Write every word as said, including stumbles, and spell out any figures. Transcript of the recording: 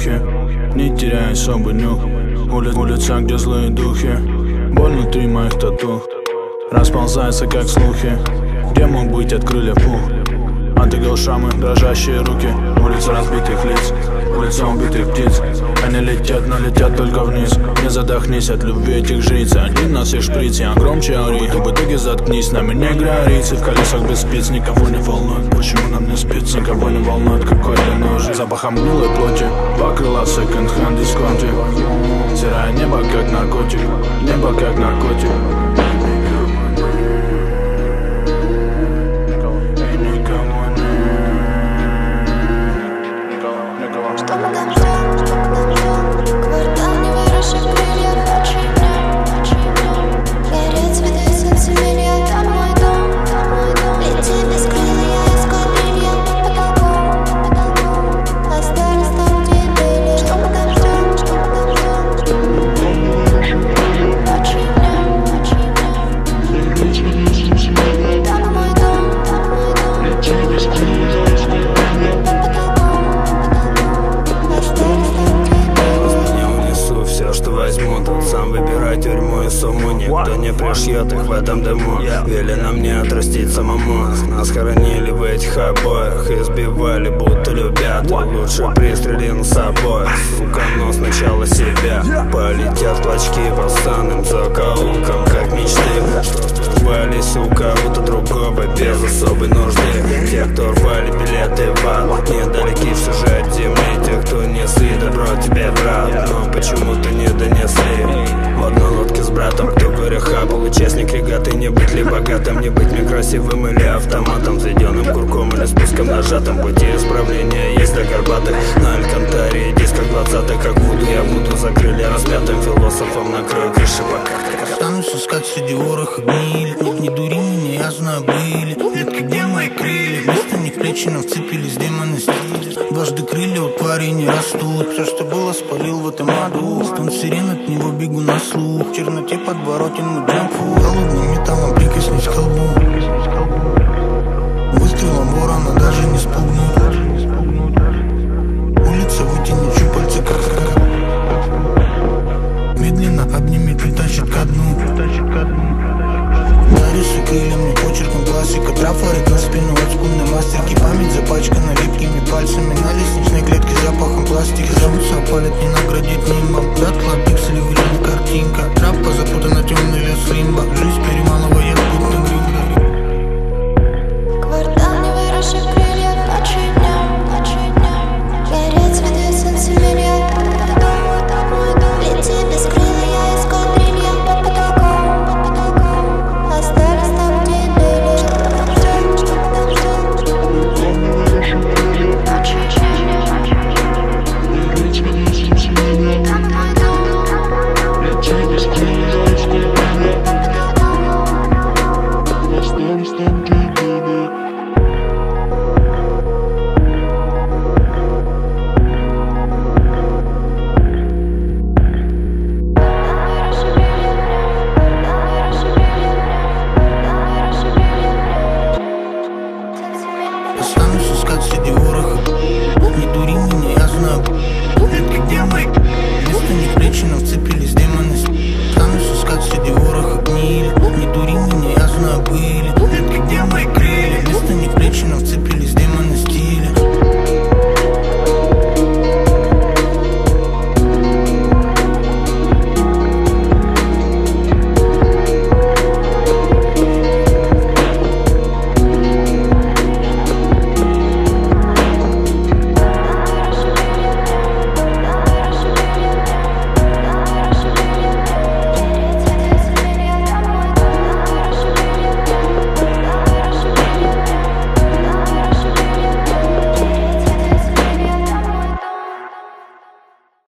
мухи, не теряя особый нюх. Ули улица, где злые духи, боль внутри моих тату расползается, как слухи. Где мог быть от крылья пух? От игл шрамы, дрожащие руки. Улица разбитых лиц, улица убитых птиц. Они летят, но летят только вниз. Не задохнись от любви этих жриц. Один нас и шприц, я громче ори. Ты в итоге заткнись, нами не грорится. В колесах без спиц, никого не волнует. Почему нам не спится, никого не волнует. Какой для ножи, запахом гнилой плоти. Два крыла в секонд-хенд дисконте. Стирая небо как наркотик, небо как наркотик. Сам выбирай тюрьму и сумму. Никто не пришьет их в этом дыму. Велено мне отрастить самому. Нас хоронили в этих обоях. Избивали, будто любят. Лучше пристрели на собой. Сука, но сначала себя. Полетят клочки по санным закоулкам, как мечты. Рвались у кого-то другого без особой нужды. Те, кто рвали билеты в ад, недалеки все же от земли. Те, кто не сыт, добро тебе, брат, но почему-то не донесли. В одной лодке с братом, кто в гореха был участник регаты. Не быть ли богатым, не быть мне красивым или автоматом, заведенным курком или спуском нажатым. Пути исправления есть до Горбатых. На Алькантаре диск как двадцатый, как буду я буду за крылья распятым философом накрою крыши пока. Останусь искать среди вороха гнили. Не, не дури меня, я знаю, были клетки, где мои крылья. Вместо них плечи нам вцепились демоны стиля. Дважды крылья у твари не растут. Все, что было, спалил в этом аду. Стон сирен, от него бегу на слух. В черноте подворотен мы джампу. Холодным металлом прикоснись к колбу. Выстрелом ворона даже не спугнут. Улица, вытяни чупальцы, как медленно обнимет и тащит ко дну. Нарисуй крыльями, почерком классика. Трафарит на спину, олдскульной мастерки. Память запачкана липкими пальцами. На лестничной клетке запахом пластика. Зовутся, опалят, не наградить нимбом. Датла, пиксели, время, картинка. Трапа запутана, темный лес, лимба.